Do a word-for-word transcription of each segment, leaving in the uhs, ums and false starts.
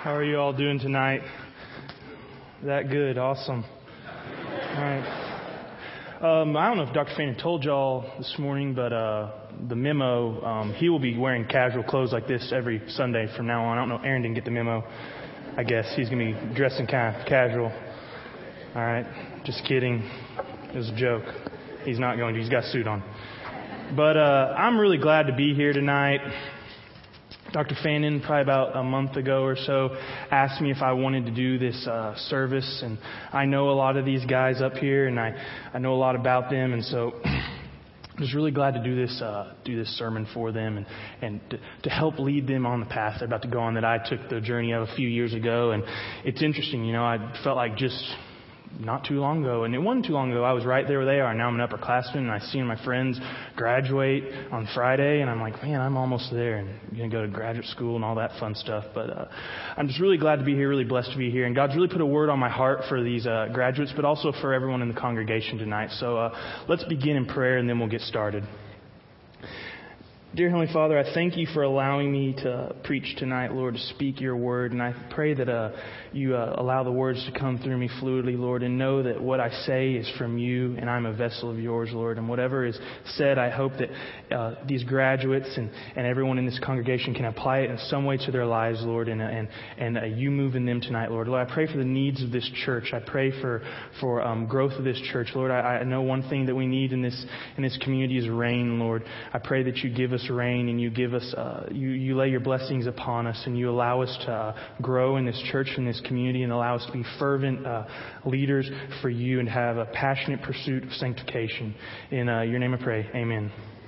How are you all doing tonight? That good? Awesome. All right. Um, I don't know if Doctor Fannin told y'all this morning, but uh, the memo, um, he will be wearing casual clothes like this every Sunday from now on. I don't know. Aaron didn't get the memo. I guess he's going to be dressing kind of casual. All right. Just kidding. It was a joke. He's not going to. He's got a suit on. But uh, I'm really glad to be here tonight. Doctor Fannin, probably about a month ago or so, asked me if I wanted to do this uh, service, and I know a lot of these guys up here, and I, I know a lot about them, and so I'm just really glad to do this uh, do this sermon for them and, and to, to help lead them on the path they're about to go on that I took the journey of a few years ago. And it's interesting, you know, I felt like just not too long ago, and it wasn't too long ago, I was right there where they are. Now I'm an upperclassman, and I've seen my friends graduate on Friday, and I'm like, man, I'm almost there, and I'm going to go to graduate school and all that fun stuff. But uh, I'm just really glad to be here, really blessed to be here, and God's really put a word on my heart for these uh, graduates, but also for everyone in the congregation tonight. So uh, let's begin in prayer, and then we'll get started. Dear Heavenly Father, I thank you for allowing me to preach tonight, Lord, to speak your word. And I pray that uh, you uh, allow the words to come through me fluidly, Lord, and know that what I say is from you and I'm a vessel of yours, Lord. And whatever is said, I hope that uh, these graduates and, and everyone in this congregation can apply it in some way to their lives, Lord, and, and, and uh, you move in them tonight, Lord. Lord, I pray for the needs of this church. I pray for, for um, growth of this church. Lord, I, I know one thing that we need in this in this community is rain, Lord. I pray that you give us rain and you give us, uh, you, you lay your blessings upon us and you allow us to uh, grow in this church, in this community, and allow us to be fervent uh, leaders for you and have a passionate pursuit of sanctification. In uh, your name I pray. Amen.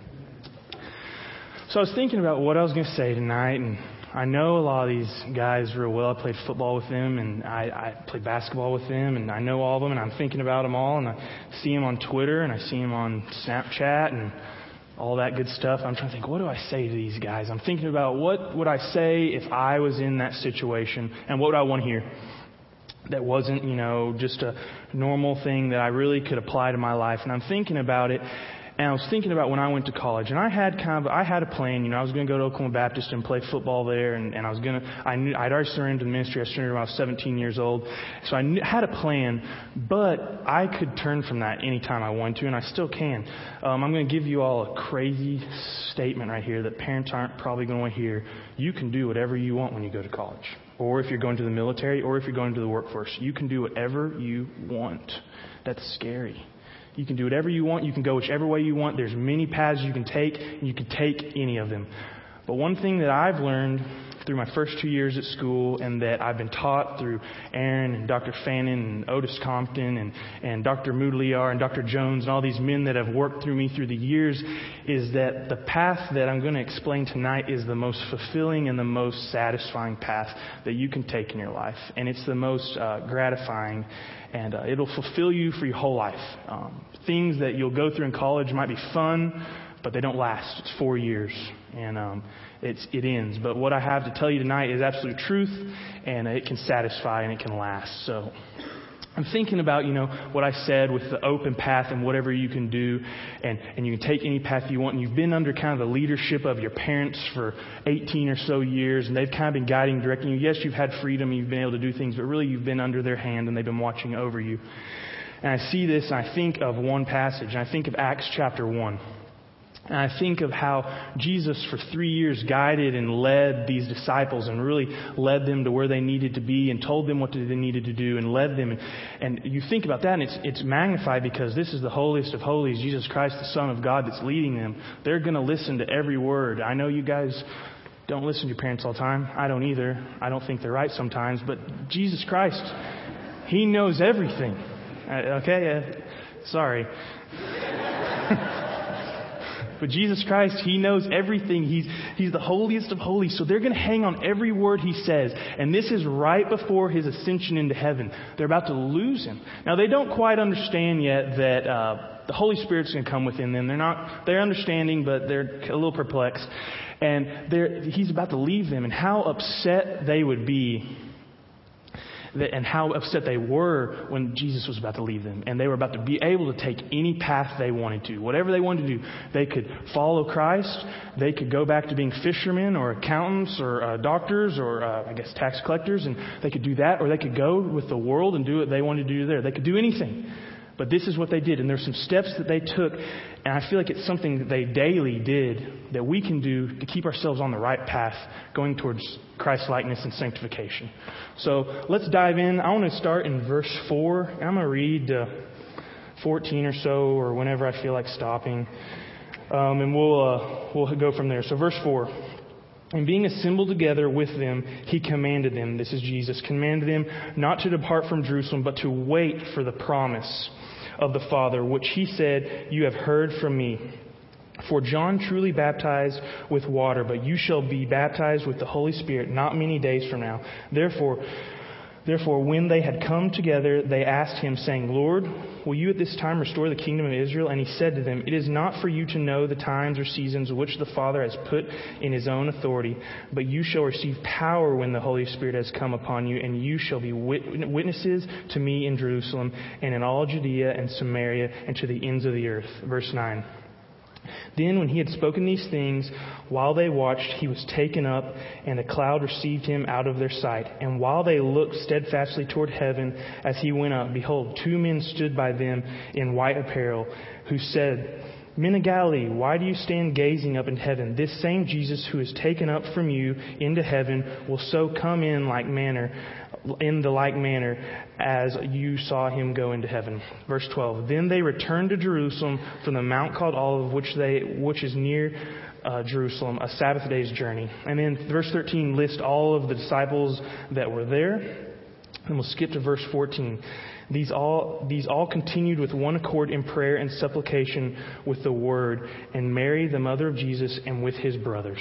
So I was thinking about what I was going to say tonight, and I know a lot of these guys real well. I played football with them, and I, I played basketball with them, and I know all of them, and I'm thinking about them all, and I see them on Twitter, and I see them on Snapchat, and all that good stuff. I'm trying to think, what do I say to these guys? I'm thinking about what would I say if I was in that situation, and what would I want to hear that wasn't, you know, just a normal thing that I really could apply to my life. And I'm thinking about it, and I was thinking about when I went to college, and I had kind of, I had a plan, you know, I was going to go to Oklahoma Baptist and play football there, and, and I was going to, I knew, I'd already surrendered to the ministry. I surrendered when I was seventeen years old, so I knew, had a plan, but I could turn from that anytime I wanted to, and I still can. Um, I'm going to give you all a crazy statement right here that parents aren't probably going to hear. You can do whatever you want when you go to college, or if you're going to the military, or if you're going to the workforce. You can do whatever you want. That's scary. You can do whatever you want. You can go whichever way you want. There's many paths you can take, and you can take any of them. But one thing that I've learned through my first two years at school, and that I've been taught through Aaron and Doctor Fannin and Otis Compton and, and Doctor Moodliar and Doctor Jones and all these men that have worked through me through the years, is that the path that I'm going to explain tonight is the most fulfilling and the most satisfying path that you can take in your life. And it's the most uh, gratifying, and uh, it'll fulfill you for your whole life. Um, things that you'll go through in college might be fun, but they don't last. It's four years, and um, it's, it ends. But what I have to tell you tonight is absolute truth, and it can satisfy and it can last. So I'm thinking about, you know, what I said with the open path and whatever you can do, and, and you can take any path you want. And you've been under kind of the leadership of your parents for eighteen or so years, and they've kind of been guiding, directing you. Yes, you've had freedom, you've been able to do things, but really you've been under their hand, and they've been watching over you. And I see this, and I think of one passage, and I think of Acts chapter one. And I think of how Jesus for three years guided and led these disciples and really led them to where they needed to be and told them what they needed to do and led them. And, and you think about that, and it's, it's magnified because this is the holiest of holies, Jesus Christ, the Son of God, that's leading them. They're going to listen to every word. I know you guys don't listen to your parents all the time. I don't either. I don't think they're right sometimes. But Jesus Christ, He knows everything. Uh, okay? Uh, sorry. But Jesus Christ, He knows everything. He's, he's the holiest of holies. So they're going to hang on every word He says. And this is right before His ascension into heaven. They're about to lose Him. Now, they don't quite understand yet that uh, the Holy Spirit's going to come within them. They're not, they're understanding, but they're a little perplexed. And they're, He's about to leave them. And how upset they would be and how upset they were when Jesus was about to leave them. And they were about to be able to take any path they wanted to. Whatever they wanted to do, they could follow Christ. They could go back to being fishermen or accountants or uh, doctors or, uh, I guess, tax collectors. And they could do that, or they could go with the world and do what they wanted to do there. They could do anything. But this is what they did. And there's some steps that they took. And I feel like it's something that they daily did that we can do to keep ourselves on the right path going towards Christ likeness and sanctification. So let's dive in. I want to start in verse four. And I'm going to read uh, fourteen or so, or whenever I feel like stopping. Um, and we'll, uh, we'll go from there. So verse four. And being assembled together with them, he commanded them, this is Jesus, commanded them not to depart from Jerusalem, but to wait for the promise of the Father, which he said, you have heard from me. For John truly baptized with water, but you shall be baptized with the Holy Spirit not many days from now. Therefore, Therefore, when they had come together, they asked him, saying, Lord, will you at this time restore the kingdom of Israel? And he said to them, it is not for you to know the times or seasons which the Father has put in his own authority, but you shall receive power when the Holy Spirit has come upon you, and you shall be witnesses to me in Jerusalem and in all Judea and Samaria and to the ends of the earth. Verse nine. Then when he had spoken these things, while they watched, he was taken up, and a cloud received him out of their sight. And while they looked steadfastly toward heaven as he went up, behold, two men stood by them in white apparel, who said, Men of Galilee, why do you stand gazing up in heaven? This same Jesus who is taken up from you into heaven will so come in like manner, in the like manner as you saw him go into heaven. Verse twelve. Then they returned to Jerusalem from the mount called Olive, which they which is near uh, Jerusalem, a Sabbath day's journey. And then verse thirteen lists all of the disciples that were there. And we'll skip to verse fourteen. These all these all continued with one accord in prayer and supplication with the word, and Mary, the mother of Jesus, and with his brothers.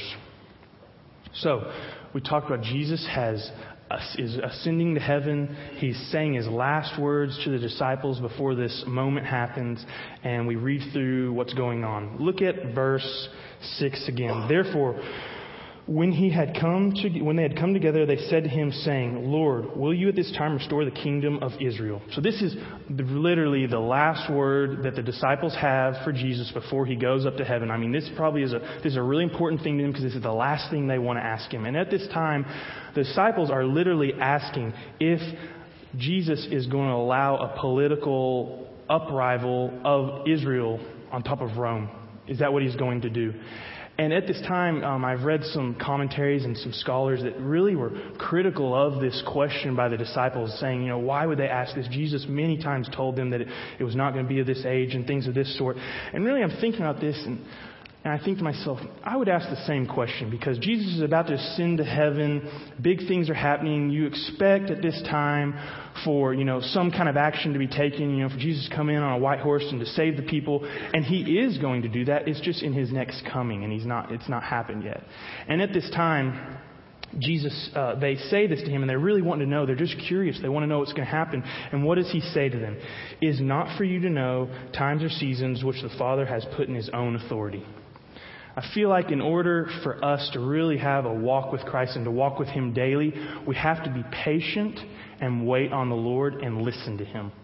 So, we talked about Jesus has is ascending to heaven. He's saying his last words to the disciples before this moment happens, and we read through what's going on. Look at verse six again. Therefore, When he had come to, when they had come together, they said to him, saying, Lord, will you at this time restore the kingdom of Israel? So this is literally the last word that the disciples have for Jesus before he goes up to heaven. I mean, this probably is a this is a really important thing to them because this is the last thing they want to ask him. And at this time, the disciples are literally asking if Jesus is going to allow a political uprisal of Israel on top of Rome. Is that what he's going to do? And at this time, um, I've read some commentaries and some scholars that really were critical of this question by the disciples, saying, you know, why would they ask this? Jesus many times told them that it, it was not going to be of this age and things of this sort. And really, I'm thinking about this, and, and I think to myself, I would ask the same question, because Jesus is about to ascend to heaven. Big things are happening. You expect at this time for, you know, some kind of action to be taken, you know, for Jesus to come in on a white horse and to save the people. And he is going to do that. It's just in his next coming, and he's not, it's not happened yet. And at this time, Jesus, uh, they say this to him, and they're really wanting to know. They're just curious. They want to know what's going to happen. And what does he say to them? It is not for you to know times or seasons which the Father has put in his own authority. I feel like in order for us to really have a walk with Christ and to walk with him daily, we have to be patient and wait on the Lord and listen to him.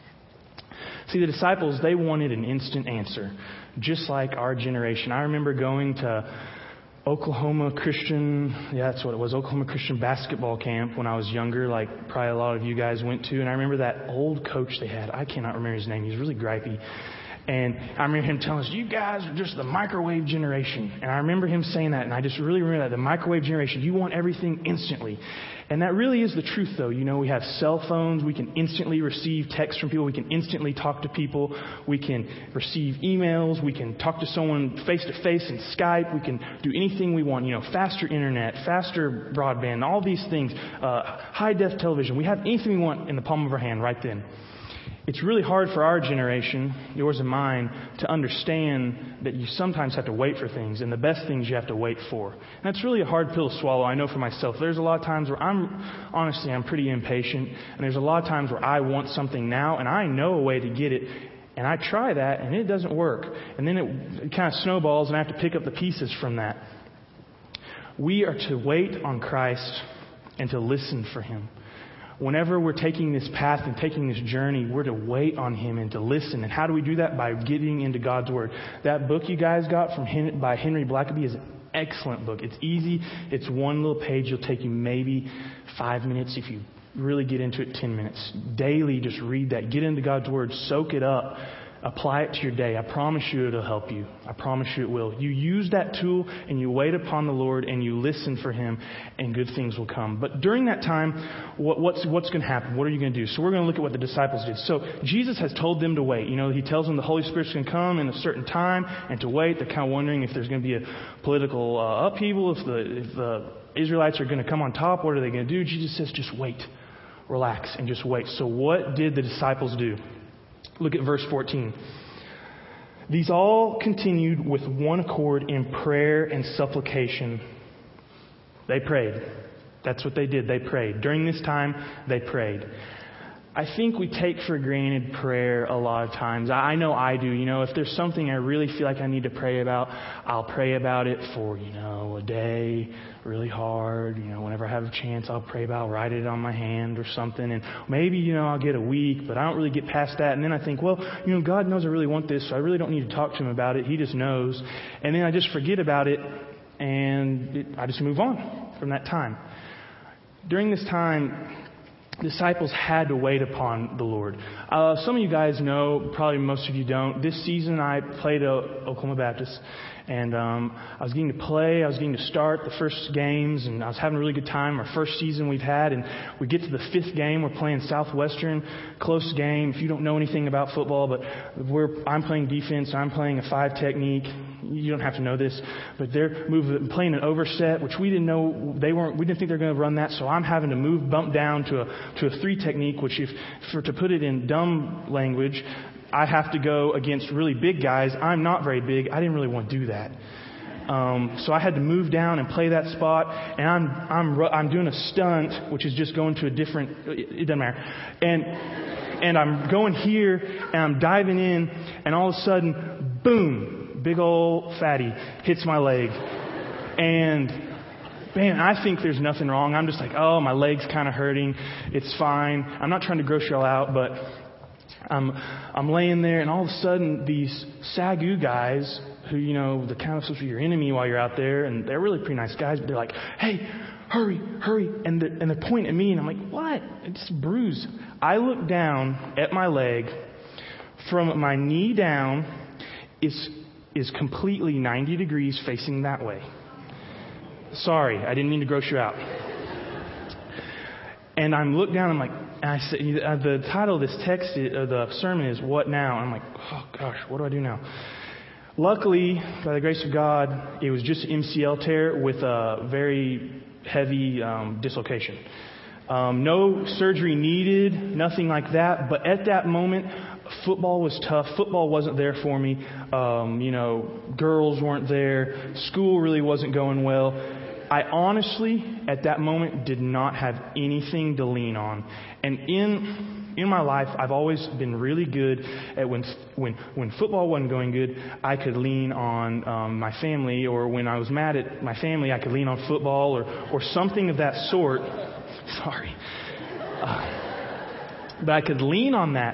See, the disciples, they wanted an instant answer, just like our generation. I remember going to Oklahoma Christian, yeah, that's what it was, Oklahoma Christian basketball camp when I was younger, like probably a lot of you guys went to. And I remember that old coach they had. I cannot remember his name. He's really gripey. And I remember him telling us, you guys are just the microwave generation. And I remember him saying that, and I just really remember that, the microwave generation. You want everything instantly. And that really is the truth, though. You know, we have cell phones. We can instantly receive texts from people. We can instantly talk to people. We can receive emails. We can talk to someone face-to-face in Skype. We can do anything we want. You know, faster internet, faster broadband, all these things, uh, high-def television. We have anything we want in the palm of our hand right then. It's really hard for our generation, yours and mine, to understand that you sometimes have to wait for things, and the best things you have to wait for. And that's really a hard pill to swallow, I know for myself. There's a lot of times where I'm, honestly, I'm pretty impatient, and there's a lot of times where I want something now, and I know a way to get it, and I try that, and it doesn't work. And then it, it kind of snowballs, and I have to pick up the pieces from that. We are to wait on Christ and to listen for him. whenever we're taking this path and taking this journey, we're to wait on Him and to listen. And how do we do that? By getting into God's Word. That book you guys got from Hen- by Henry Blackaby is an excellent book. It's easy. It's one little page. It'll take you maybe five minutes. If you really get into it, ten minutes. Daily, just read that. Get into God's Word. Soak it up. Apply it to your day. I promise you it'll help you. I promise you it will. You use that tool and you wait upon the Lord and you listen for Him and good things will come. But during that time, what, what's, what's going to happen? What are you going to do? So we're going to look at what the disciples did. So Jesus has told them to wait. You know, He tells them the Holy Spirit's going to come in a certain time and to wait. They're kind of wondering if there's going to be a political uh, upheaval, if the, if the Israelites are going to come on top. What are they going to do? Jesus says, just wait. Relax and just wait. So what did the disciples do? Look at verse fourteen. These all continued with one accord in prayer and supplication. They prayed. That's what they did. They prayed. During this time, they prayed. I think we take for granted prayer a lot of times. I know I do. You know, if there's something I really feel like I need to pray about, I'll pray about it for, you know, a day, really hard. You know, whenever I have a chance, I'll pray about, write it on my hand or something. And maybe, you know, I'll get a week, but I don't really get past that. And then I think, well, you know, God knows I really want this, so I really don't need to talk to Him about it. He just knows. And then I just forget about it, and it, I just move on from that time. During this time, disciples had to wait upon the Lord. Uh, some of you guys know, probably most of you don't. This season I played at Oklahoma Baptist, and um, I was getting to play. I was getting to start the first games, and I was having a really good time. Our first season we've had, and we get to the fifth game. We're playing Southwestern, close game. If you don't know anything about football, but we're I'm playing defense. I'm playing a five technique. You don't have to know this, but they're moving, playing an overset, which we didn't know they weren't. We didn't think they were going to run that, so I'm having to move, bump down to a to a three technique. Which, if for to put it in dumb language, I have to go against really big guys. I'm not very big. I didn't really want to do that. Um, so I had to move down and play that spot, and I'm I'm I'm doing a stunt, which is just going to a different. It doesn't matter, and and I'm going here, and I'm diving in, and all of a sudden, boom, big old fatty hits my leg, and man, I think there's nothing wrong. I'm just like, oh, my leg's kind of hurting. It's fine. I'm not trying to gross y'all out, but I'm I'm laying there, and all of a sudden, these S A G U guys, who, you know, the kind of supposed to be your enemy while you're out there, and they're really pretty nice guys, but they're like, hey, hurry, hurry, and they're, and they're pointing at me, and I'm like, what? It's a bruise. I look down at my leg. From my knee down is is completely ninety degrees facing that way. Sorry, I didn't mean to gross you out. And I'm looked down, I'm like, and I said, the title of this text, or the sermon is, What Now? And I'm like, oh gosh, what do I do now? Luckily, by the grace of God, it was just an M C L tear with a very heavy um, dislocation. Um, no surgery needed, nothing like that. But at that moment, football was tough. Football wasn't there for me. Um, you know, girls weren't there. School really wasn't going well. I honestly, at that moment, did not have anything to lean on. And in in my life, I've always been really good at when when when football wasn't going good, I could lean on um, my family, or when I was mad at my family, I could lean on football or or something of that sort. Sorry, uh, but I could lean on that.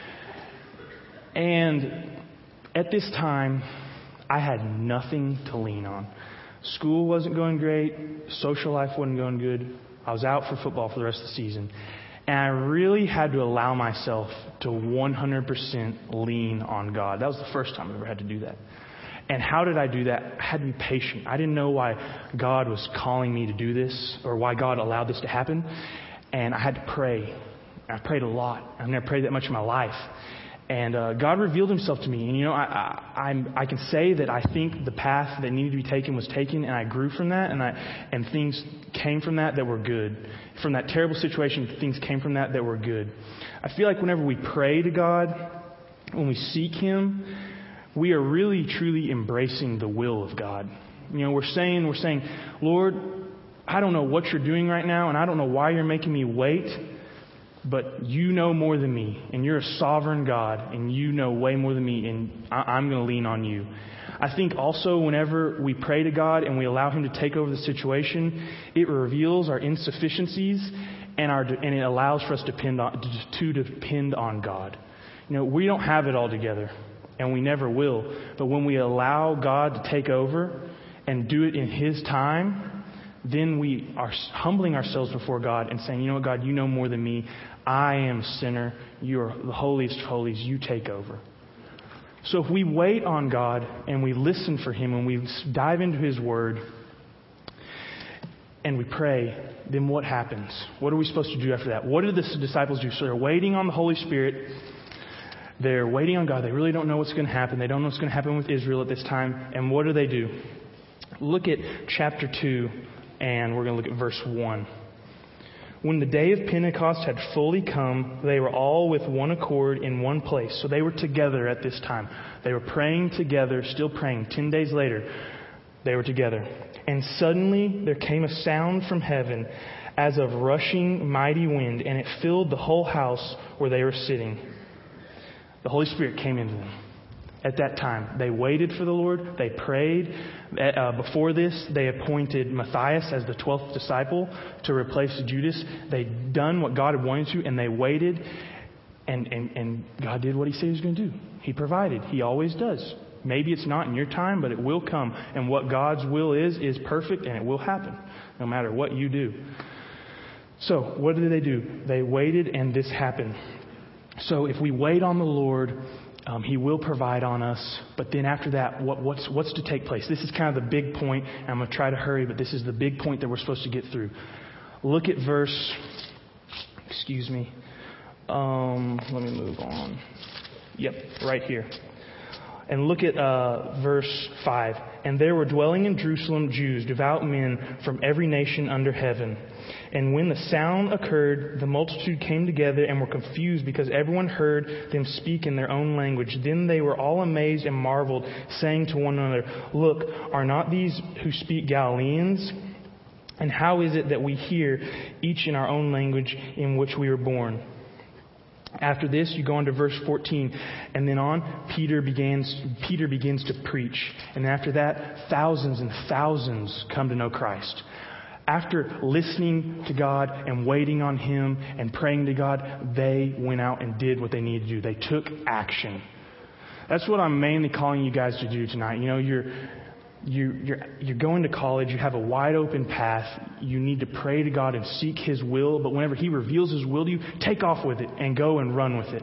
And at this time, I had nothing to lean on. School wasn't going great. Social life wasn't going good. I was out for football for the rest of the season. And I really had to allow myself to one hundred percent lean on God. That was the first time I ever had to do that. And how did I do that? I had to be patient. I didn't know why God was calling me to do this, or why God allowed this to happen. And I had to pray. I prayed a lot. I've never prayed that much in my life. And uh, God revealed Himself to me. And, you know, I, I, I'm, I can say that I think the path that needed to be taken was taken, and I grew from that, and I and things came from that that were good. From that terrible situation, things came from that that were good. I feel like whenever we pray to God, when we seek Him, we are really, truly embracing the will of God. You know, we're saying, we're saying, Lord, I don't know what you're doing right now, and I don't know why you're making me wait. But you know more than me, and you're a sovereign God, and you know way more than me, and I'm going to lean on you. I think also whenever we pray to God and we allow Him to take over the situation, it reveals our insufficiencies, and our and it allows for us to depend on to depend on God. You know, we don't have it all together, and we never will. But when we allow God to take over and do it in His time, then we are humbling ourselves before God and saying, you know what, God, you know more than me. I am a sinner. You are the holiest of holies. You take over. So if we wait on God and we listen for Him and we dive into His Word and we pray, then what happens? What are we supposed to do after that? What did the disciples do? So they're waiting on the Holy Spirit. They're waiting on God. They really don't know what's going to happen. They don't know what's going to happen with Israel at this time. And what do they do? Look at chapter two, and we're going to look at verse one. When the day of Pentecost had fully come, they were all with one accord in one place. So they were together at this time. They were praying together, still praying. Ten days later, they were together. And suddenly there came a sound from heaven as of rushing mighty wind, and it filled the whole house where they were sitting. The Holy Spirit came into them. At that time, they waited for the Lord. They prayed. Uh, before this, they appointed Matthias as the twelfth disciple to replace Judas. They'd done what God had wanted to, and they waited. And, and, and God did what He said He was going to do. He provided. He always does. Maybe it's not in your time, but it will come. And what God's will is, is perfect, and it will happen, no matter what you do. So, what did they do? They waited, and this happened. So, if we wait on the Lord, Um, he will provide on us. But then after that, what, what's what's to take place? This is kind of the big point. And I'm going to try to hurry, but this is the big point that we're supposed to get through. Look at verse, excuse me. Um, let me move on. Yep, right here. And look at uh, verse five. And there were dwelling in Jerusalem Jews, devout men from every nation under heaven. And when the sound occurred, the multitude came together and were confused because everyone heard them speak in their own language. Then they were all amazed and marveled, saying to one another, "Look, are not these who speak Galileans? And how is it that we hear each in our own language in which we were born?" After this, you go on to verse fourteen, and then on, Peter begins, Peter begins to preach. And after that, thousands and thousands come to know Christ. After listening to God and waiting on Him and praying to God, they went out and did what they needed to do. They took action. That's what I'm mainly calling you guys to do tonight. You know, you're you, you're you're going to college. You have a wide open path. You need to pray to God and seek His will. But whenever He reveals His will to you, take off with it and go and run with it.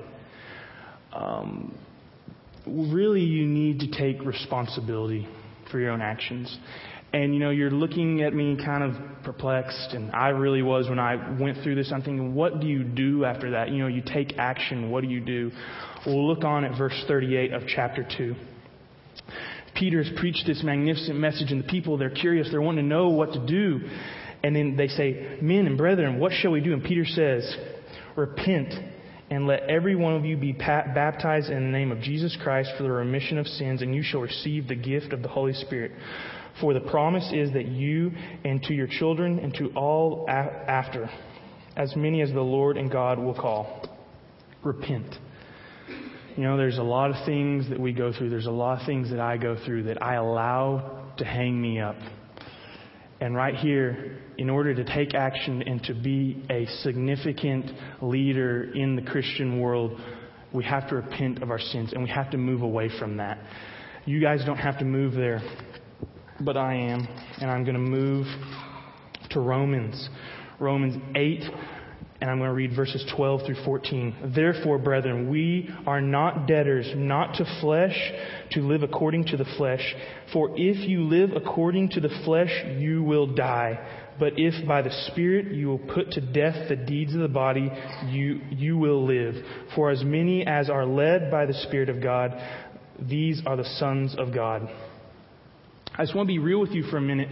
Um, really, you need to take responsibility for your own actions. And, you know, you're looking at me kind of perplexed, and I really was when I went through this. I'm thinking, what do you do after that? You know, you take action. What do you do? We'll look on at verse thirty-eight of chapter two. Peter has preached this magnificent message, and the people, they're curious. They're wanting to know what to do. And then they say, "Men and brethren, what shall we do?" And Peter says, "Repent, and let every one of you be baptized in the name of Jesus Christ for the remission of sins, and you shall receive the gift of the Holy Spirit. For the promise is that you and to your children and to all a- after, as many as the Lord and God will call." Repent. You know, there's a lot of things that we go through. There's a lot of things that I go through that I allow to hang me up. And right here, in order to take action and to be a significant leader in the Christian world, we have to repent of our sins and we have to move away from that. You guys don't have to move there, but I am. And I'm going to move to Romans. Romans eight. And I'm going to read verses twelve through fourteen. "Therefore, brethren, we are not debtors, not to flesh, to live according to the flesh. For if you live according to the flesh, you will die. But if by the Spirit you will put to death the deeds of the body, you you will live. For as many as are led by the Spirit of God, these are the sons of God." I just want to be real with you for a minute.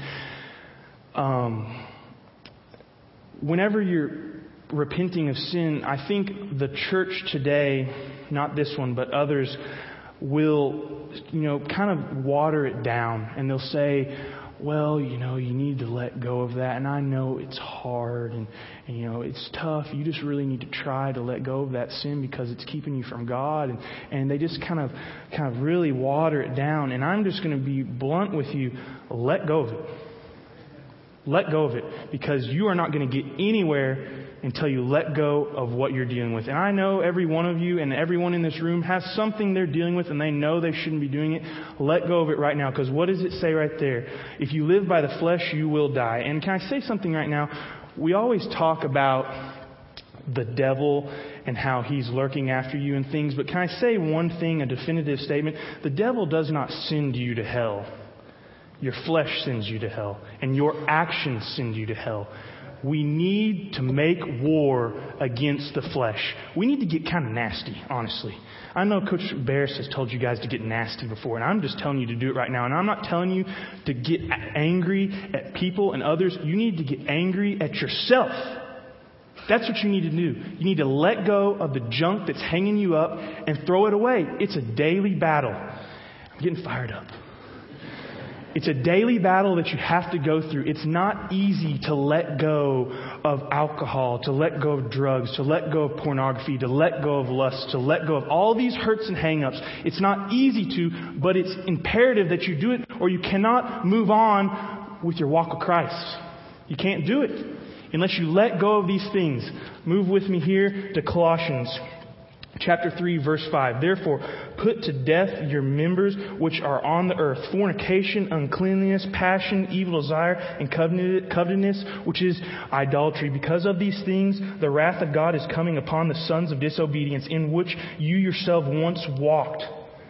Um, whenever you're repenting of sin, I think the church today, not this one, but others, will, you know, kind of water it down. And they'll say, well, you know, you need to let go of that. And I know it's hard and, and, you know, it's tough. You just really need to try to let go of that sin because it's keeping you from God. And, and they just kind of, kind of really water it down. And I'm just going to be blunt with you. Let go of it. Let go of it, because you are not going to get anywhere until you let go of what you're dealing with. And I know every one of you and everyone in this room has something they're dealing with and they know they shouldn't be doing it. Let go of it right now, because what does it say right there? If you live by the flesh, you will die. And can I say something right now? We always talk about the devil and how he's lurking after you and things, but can I say one thing, a definitive statement? The devil does not send you to hell. Your flesh sends you to hell, and your actions send you to hell. We need to make war against the flesh. We need to get kind of nasty, honestly. I know Coach Barris has told you guys to get nasty before, and I'm just telling you to do it right now. And I'm not telling you to get angry at people and others. You need to get angry at yourself. That's what you need to do. You need to let go of the junk that's hanging you up and throw it away. It's a daily battle. I'm getting fired up. It's a daily battle that you have to go through. It's not easy to let go of alcohol, to let go of drugs, to let go of pornography, to let go of lust, to let go of all these hurts and hang-ups. It's not easy to, but it's imperative that you do it, or you cannot move on with your walk with Christ. You can't do it unless you let go of these things. Move with me here to Colossians chapter three, verse five. Therefore, put to death your members which are on the earth: fornication, uncleanness, passion, evil desire, and covetousness, which is idolatry. Because of these things, the wrath of God is coming upon the sons of disobedience, in which you yourself once walked.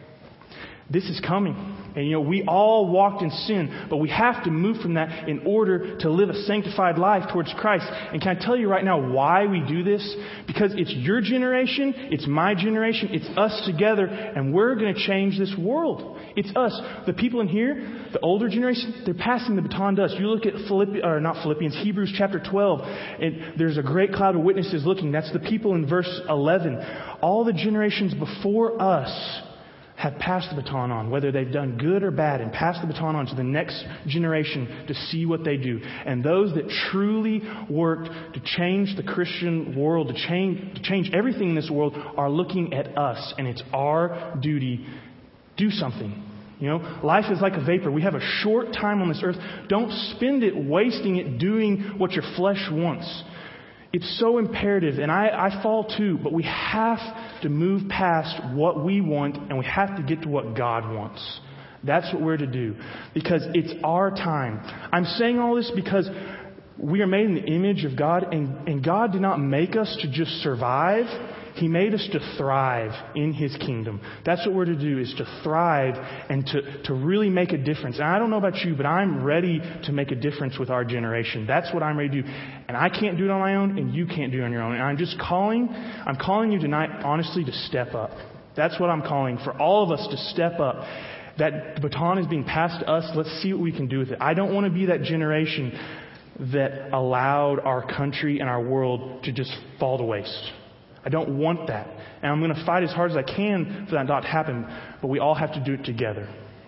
This is coming. And, you know, we all walked in sin, but we have to move from that in order to live a sanctified life towards Christ. And can I tell you right now why we do this? Because it's your generation, it's my generation, it's us together, and we're going to change this world. It's us. The people in here, the older generation, they're passing the baton to us. You look at Philippians, or not Philippians, Hebrews chapter twelve, and there's a great cloud of witnesses looking. That's the people in verse eleven. All the generations before us have passed the baton on, whether they've done good or bad, and passed the baton on to the next generation to see what they do. And those that truly worked to change the Christian world, to change, to change everything in this world, are looking at us, and it's our duty. Do something. You know, life is like a vapor. We have a short time on this earth. Don't spend it wasting it doing what your flesh wants. It's so imperative, and I, I fall too, but we have to move past what we want, and we have to get to what God wants. That's what we're to do, because it's our time. I'm saying all this because we are made in the image of God, and, and God did not make us to just survive. He made us to thrive in His kingdom. That's what we're to do, is to thrive and to, to really make a difference. And I don't know about you, but I'm ready to make a difference with our generation. That's what I'm ready to do. And I can't do it on my own, and you can't do it on your own. And I'm just calling, I'm calling you tonight, honestly, to step up. That's what I'm calling for all of us to step up. That baton is being passed to us. Let's see what we can do with it. I don't want to be that generation that allowed our country and our world to just fall to waste. I don't want that. And I'm going to fight as hard as I can for that not to happen. But we all have to do it together.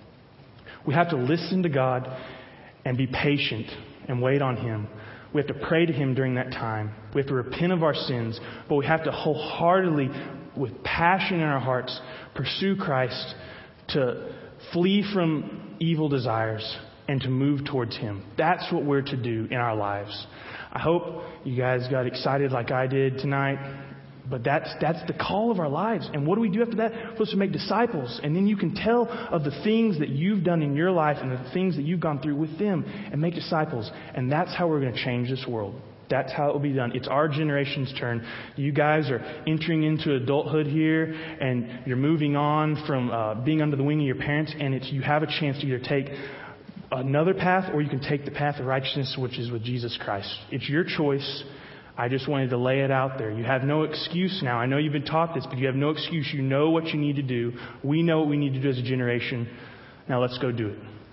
We have to listen to God and be patient and wait on Him. We have to pray to Him during that time. We have to repent of our sins. But we have to wholeheartedly, with passion in our hearts, pursue Christ, to flee from evil desires and to move towards Him. That's what we're to do in our lives. I hope you guys got excited like I did tonight. But that's that's the call of our lives. And what do we do after that? We're supposed to make disciples. And then you can tell of the things that you've done in your life and the things that you've gone through with them and make disciples. And that's how we're going to change this world. That's how it will be done. It's our generation's turn. You guys are entering into adulthood here, and you're moving on from uh, being under the wing of your parents. And it's you have a chance to either take another path, or you can take the path of righteousness, which is with Jesus Christ. It's your choice. I just wanted to lay it out there. You have no excuse now. I know you've been taught this, but you have no excuse. You know what you need to do. We know what we need to do as a generation. Now let's go do it.